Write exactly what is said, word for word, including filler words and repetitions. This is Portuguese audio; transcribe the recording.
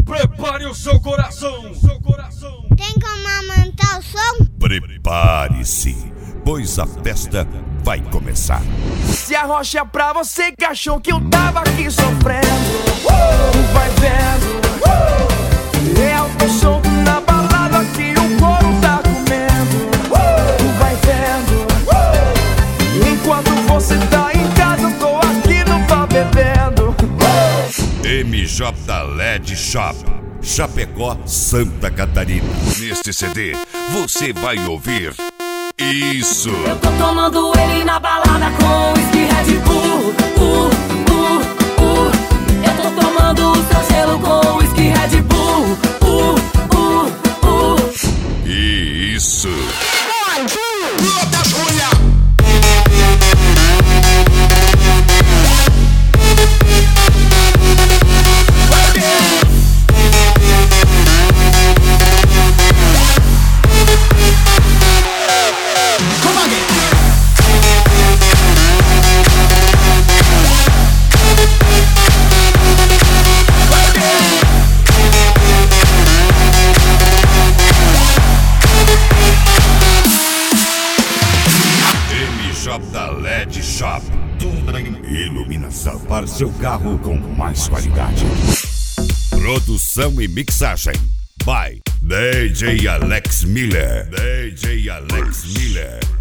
Prepare o seu coração, seu coração. Tem como aumentar o som? Prepare-se, pois a festa vai começar. Se arrocha pra você que achou que eu tava aqui sofrendo. uh! Vai vendo, uh! Eu tô solto na balada que o couro tá comendo. uh! Vai vendo, uh! Enquanto você tá em casa eu tô aqui no bar bebendo. uh! M J L E D Shop, Chapecó, Santa Catarina. Neste C D você vai ouvir isso. Eu tô tomando ele na balada com whisky Red Bull. uh, uh, uh. Eu tô tomando o seu gelo com whisky Red Bull. uh, uh, uh. Isso. L E D Shop, iluminação para seu carro com mais qualidade. Produção e mixagem by D J Alex Miller. D J Alex Miller.